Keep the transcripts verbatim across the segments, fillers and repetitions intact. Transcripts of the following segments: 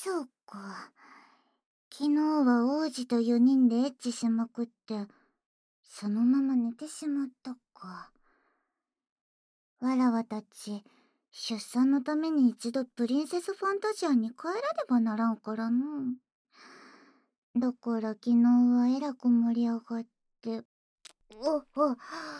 そうか。昨日は王子とよにんでエッチしまくって、そのまま寝てしまったか。わらわたち、出産のために一度プリンセスファンタジアに帰らねばならんからの。だから昨日はえらく盛り上がって、おお、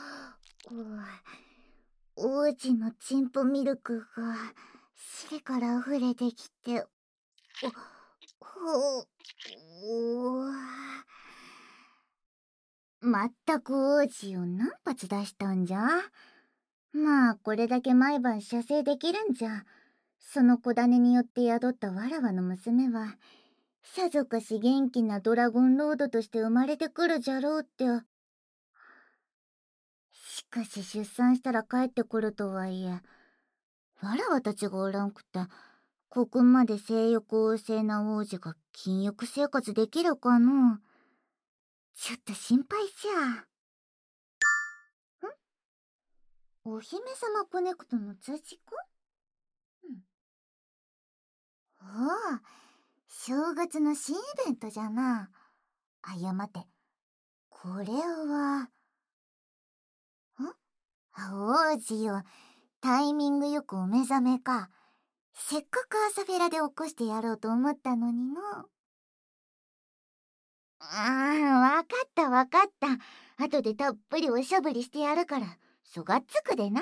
お王子のチンポミルクが尻から溢れてきて、おほおまったく王子を何発出したんじゃ。まあこれだけ毎晩射精できるんじゃ、その子種によって宿ったわらわの娘はさぞかし元気なドラゴンロードとして生まれてくるじゃろうって。しかし出産したら帰ってくるとはいえ、わらわたちがおらんくてここまで性欲旺盛な王子が禁欲生活できるかの。ちょっと心配じゃ。お姫様コネクトの通知か？うん。おお、正月の新イベントじゃな。あ、いや待て。これは、ん？王子よ、タイミングよくお目覚めか。せっかく朝フェラで起こしてやろうと思ったのにの。ああ、わかったわかった。後でたっぷりおしゃぶりしてやるから、そがっつくでない。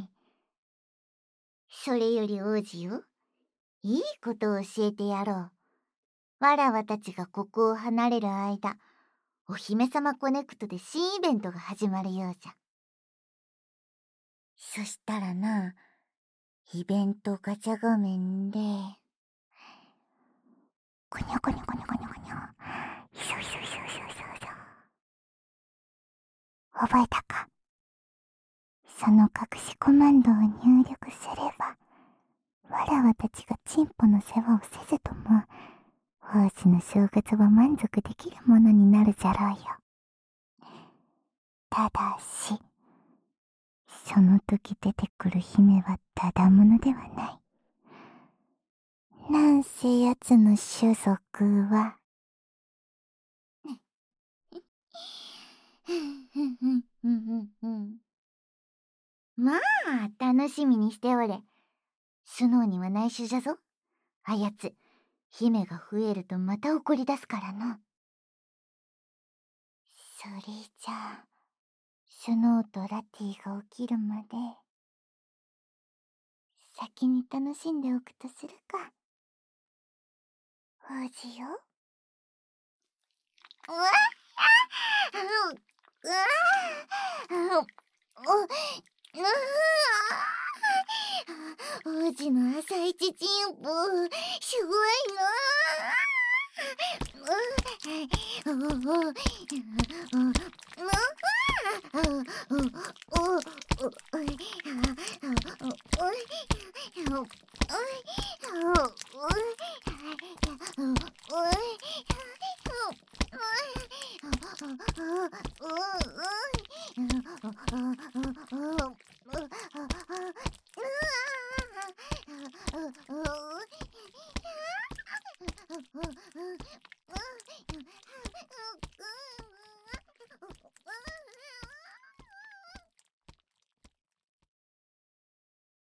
それより王子よ、いいことを教えてやろう。わらわたちがここを離れる間、お姫様コネクトで新イベントが始まるようじゃ。そしたらな、イベントガチャ画面で、こにょこにょこにょこにょこにょ、ひょひょひょひょひょひょ。覚えたか？その隠しコマンドを入力すれば、わらわたちがチンポの世話をせずとも、王子の正月は満足できるものになるじゃろうよ。ただし、その時出てくる姫はただものではない。なんせやつの種族は、まあ、楽しみにしておれ。スノーには内緒じゃぞ。あやつ、姫が増えるとまた怒り出すからな。それじゃあ、スノーとラティが起きるまで、先に楽しんでおくとするか。王子よ。うわっあうわあ王子の朝一チンポ、すごいな。